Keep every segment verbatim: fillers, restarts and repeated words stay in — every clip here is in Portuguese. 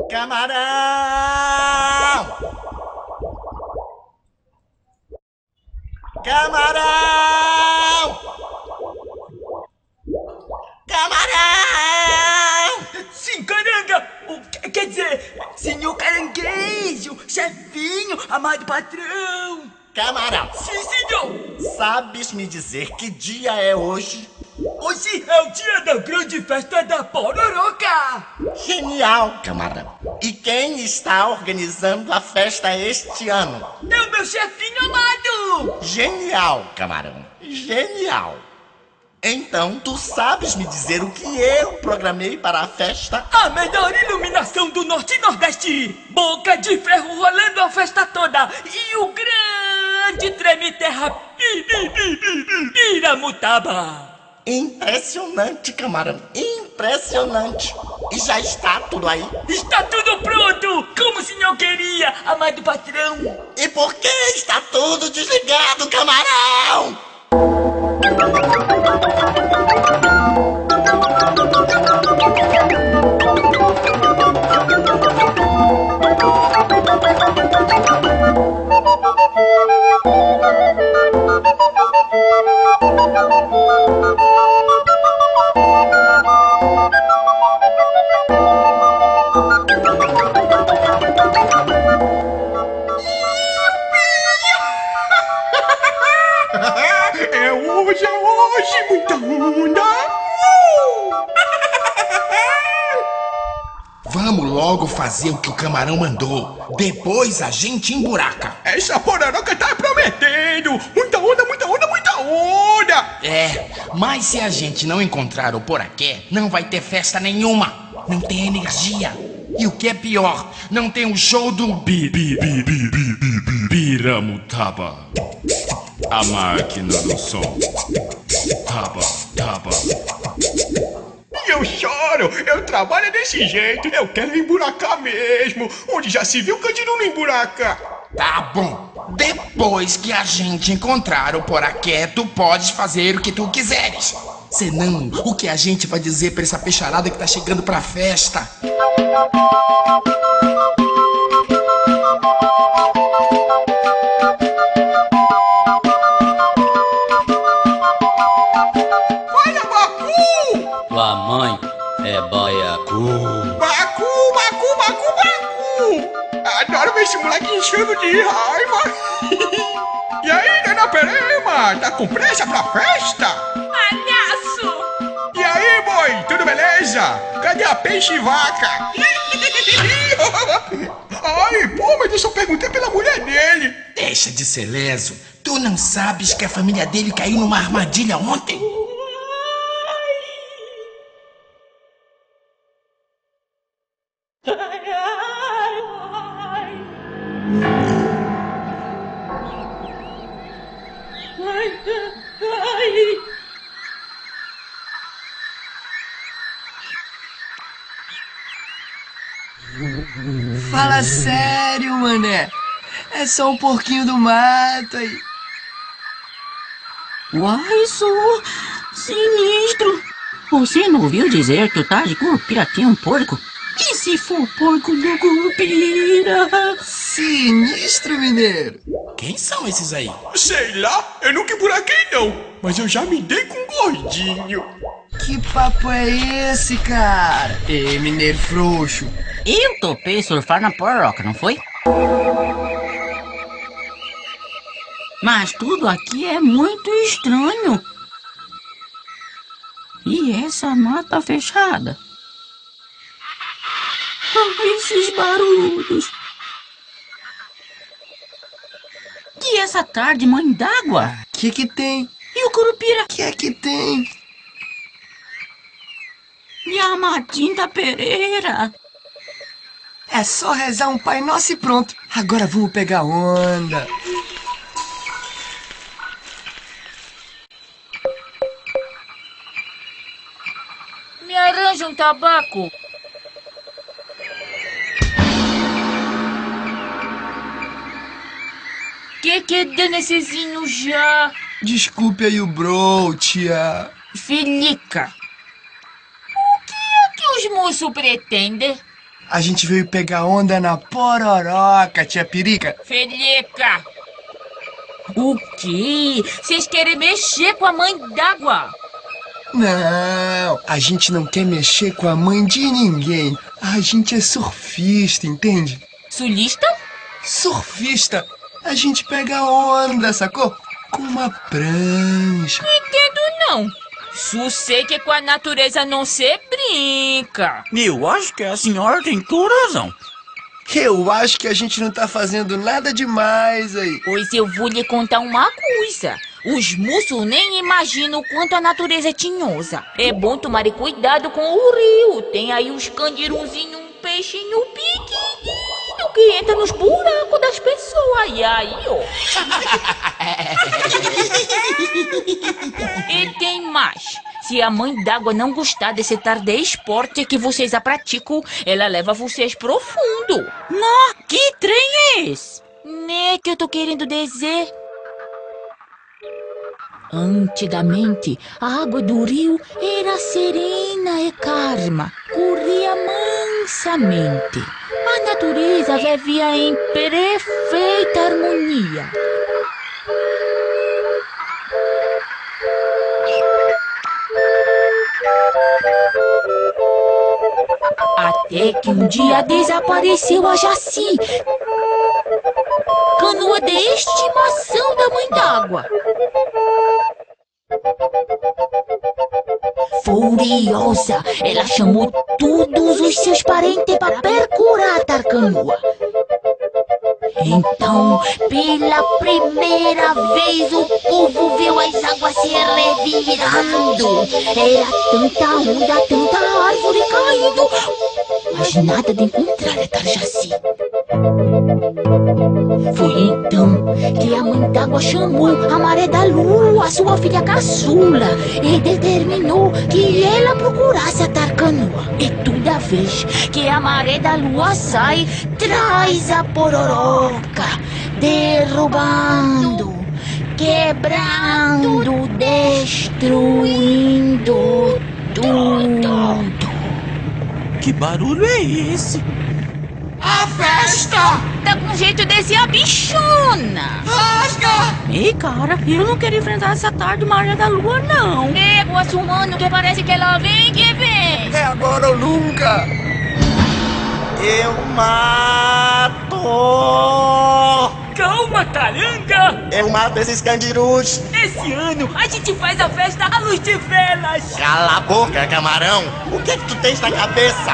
Camarão! Camarão! Camarão! Sim, caranga! O, que- quer dizer, senhor caranguejo, chefinho, amado patrão! Camarão! Sim, senhor! Sabes me dizer que dia é hoje? Hoje é o dia da grande festa da Pororoca! Genial, camarão! E quem está organizando a festa este ano? É o meu chefinho amado! Genial, camarão! Genial! Então, tu sabes me dizer o que eu programei para a festa? A melhor iluminação do Norte e Nordeste! Boca de ferro rolando a festa toda! E o grande treme-terra pi, pi, pi, pi, pi, Piramutaba! Impressionante, camarão! Impressionante! E já está tudo aí? Está tudo pronto! Como o senhor queria, amado patrão! E por que está tudo desligado, camarão? É hoje, é hoje, muita onda! Vamos logo fazer o que o camarão mandou. Depois a gente emburaca. Essa pororoca tá prometendo! Muita onda, muita onda, muita onda! É, mas se a gente não encontrar o poraqué, não vai ter festa nenhuma. Não tem energia. E o que é pior, não tem o show do bi, bi, bi, bi, bi, bi, bi, Piramutaba. A máquina do som. Taba, taba. E eu choro! Eu trabalho desse jeito! Eu quero emburacar mesmo! Onde já se viu Candino não emburaca? Tá bom. Depois que a gente encontrar o poraqué, tu podes fazer o que tu quiseres. Senão, o que a gente vai dizer pra essa peixarada que tá chegando pra festa? Olha, Bacu! Tua mãe é baiacu. Bacu, Bacu, Bacu, Bacu! Adoro ver esse moleque enchendo de raiva! E aí, dona Perema? Tá com pressa pra festa? Palhaço! E aí, boi? Tudo beleza? Cadê a peixe e vaca? Ai, pô, mas eu só perguntei pela mulher dele. Deixa de ser leso. Tu não sabes que a família dele caiu numa armadilha ontem? Fala sério, mané. É só um porquinho do mato aí. Uai, sou sinistro. Você não ouviu dizer que o tal de Curupira tinha um porco? E se for porco do Curupira? Sinistro, mineiro. Quem são esses aí? Sei lá, eu nunca emburaquei não, mas eu já me dei com um gordinho. Que papo é esse, cara? Ei, mineiro frouxo. Eu topei surfar na Pororoca, não foi? Mas tudo aqui é muito estranho. E essa mata fechada? Ah, esses barulhos. E essa tarde, mãe d'água? Que que tem? E o Curupira? Que é que tem? E a Matinta Pereira? É só rezar um Pai Nosso e pronto. Agora vamos pegar onda. Me arranja um tabaco. Que que deu nessezinho já? Desculpe aí o bro, tia. Filica. O que é que os moços pretendem? A gente veio pegar onda na Pororoca, tia Pirica. Felica! O quê? Vocês querem mexer com a mãe d'água? Não, a gente não quer mexer com a mãe de ninguém. A gente é surfista, entende? Sulista? Surfista. A gente pega onda, sacou? Com uma prancha. Não entendo, não. Só sei que com a natureza não se brinca. Eu acho que a senhora tem toda razão. Eu acho que a gente não tá fazendo nada demais aí. Pois eu vou lhe contar uma coisa. Os moços nem imaginam o quanto a natureza é tinhosa. É bom tomar cuidado com o rio. Tem aí uns candiruzinhos, um peixinho pequenininho que entra nos buracos das pessoas. E aí, ó. E tem mais. Se a mãe d'água não gostar desse tarde esporte que vocês a praticam, ela leva vocês pro fundo. Nó, que trem é esse? Né que eu tô querendo dizer? Antigamente, a água do rio era serena e calma, corria mansamente. A natureza vivia em perfeita harmonia. Até que um dia desapareceu a Jaci, canoa de estimação da mãe d'água. Furiosa, ela chamou todos os seus parentes para percurar a canoa. Então, pela primeira vez, o povo viu as águas se revirando. Era tanta onda, tanta árvore caindo, mas nada de encontrar a Tarjaci. Foi então que a mãe d'água chamou a Maré da Lua, sua filha caçula, e determinou que ela procurasse a Tarcanoa. E toda vez que a Maré da Lua sai, traz a Pororoca, derrubando, quebrando, destruindo tudo. Que barulho é esse? A festa! Tá com jeito desse a bichona. Rasga! Ei, cara, eu não quero enfrentar essa tarde Maré da Lua, não. Nego assumando que parece que ela vem que vem. É agora ou nunca. Eu mato! Calma, caranga! Eu mato esses candirus! Esse ano a gente faz a festa à luz de velas! Cala a boca, camarão! O que é que tu tens na cabeça?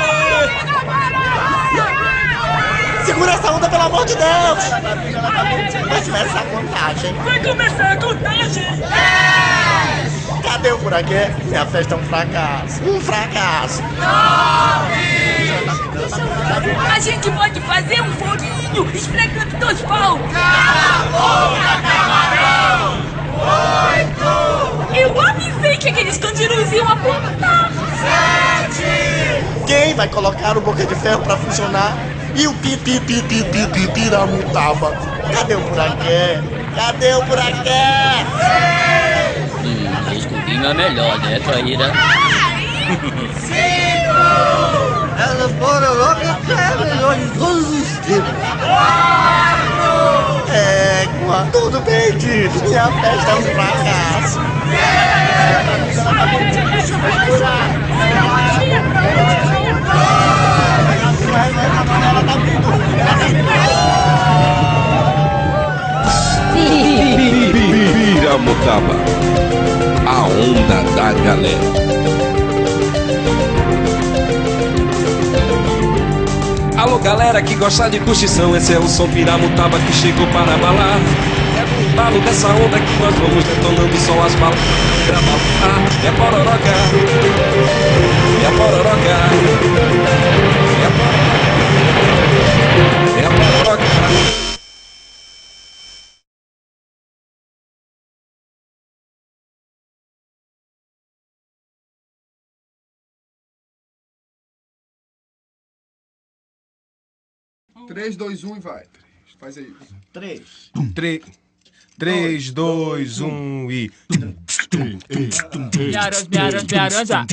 Segura essa onda, pelo amor de Deus! Vai começar a contagem! Vai começar a contagem! Cadê o buraquê? Minha festa é um fracasso! Um fracasso! A gente pode fazer um foguinho esfregando teus pau! Cala a boca, camarão! Oito! Eu avisei que aqueles candirus iam apontar! Sete! Quem vai colocar o boca de ferro pra funcionar? E o pi pi pi pi pi pi piramutaba? Cadê o buraquê? Cadê o buraquê? Hum, o escudinho é melhor, né, Traíra? Cinco! Ela Pororoca é melhor em todos os tempos. Égua, tudo bem dito. Minha festa é um fracasso. Piramutaba, a onda da galera. Alô galera que gosta de curtição, esse é o som Piramutaba que chegou para abalar. É no embalo dessa onda que nós vamos detonando só as balas. É Pororoca, é Pororoca, é Pororoca, é Pororoca. três, dois, um e vai. Faz aí. Três. três, dois, um e. Me arranja, me arranja, me arranja.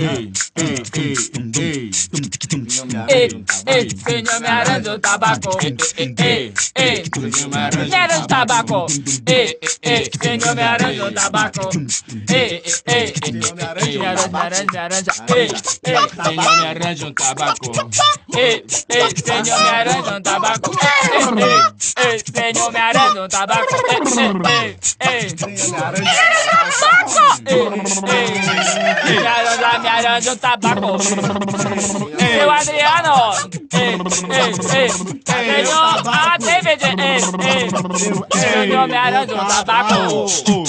Ei, ei, senhor, me arranja o tabaco. Ei, ei, ei, me arranja o tabaco. Ei, ei, senhor, me arranja o tabaco. Ei, ei, me arranja, me arranja, me arranja. Ei, ei, senhor, me arranja um tabaco. Ei, ei, senhor, me arranja um tabaco. Ei, ei, senhor, me arranja um tabaco. Ei, ei, ei, me arranja me arranja um tabaco. Seu Adriano. Ei, ei, ei, senhor, a David. Ei, ei, senhor, me arranja um tabaco.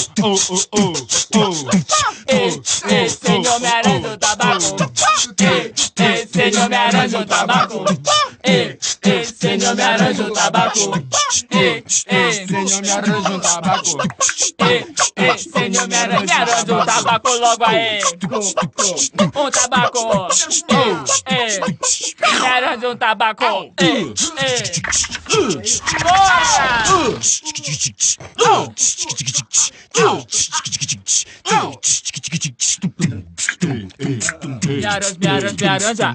Ei, ei, senhor, me arranja um tabaco. Ei, ei, senhor, me arranja um tabaco. Ei, ei, senhor, me arranja um tabaco. Ei, ei, senhor, me arranja um tabaco. Ei, ei, senhor, me arranja um tabaco logo aí. Um tabaco. Ei, me arranja um tabaco. Ei, ei. Bora! Me arranja, me arranja, me arranja.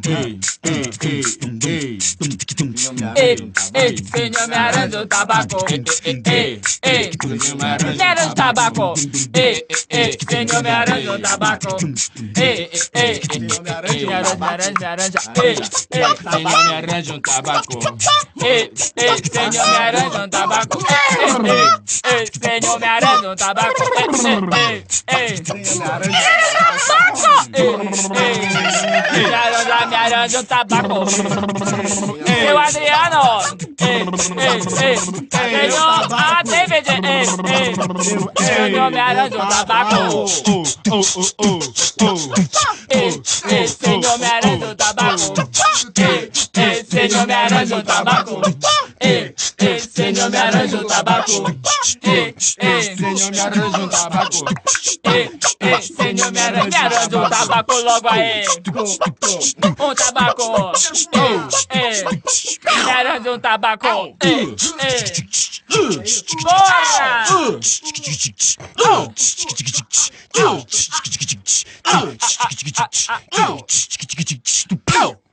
Ei, ei, senhor, me arranja um tabaco. Ei, ei, me arranja um tabaco. Ei, ei, senhor, me arranja um tabaco. Ei, ei, me arranja, me arranja, me arranja. Ei, ei, senhor, me arranja um tabaco. Ei, ei, senhor, me arranja um tabaco. Ei, ei, senhor, me arranja um tabaco. Ei, ei, senhor, me arranja um tabaco. Me arranja, me arranja um tabaco. Seu Adriano. Ei, ei, ei, senhor, a David. Ei, ei, senhor, me arranja um tabaco. Ei, ei, senhor, me arranja um tabaco. Ei, ei, senhor, me arranja um tabaco. Ei, ei, senhor, me arranja um tabaco. Ei, ei, senhor, me arranja um tabaco. Ei, ei, senhor, me arranja um tabaco logo aí. Um tabaco. Ei, ei, me arranja um tabaco. Ei, ei. Bora! Oh!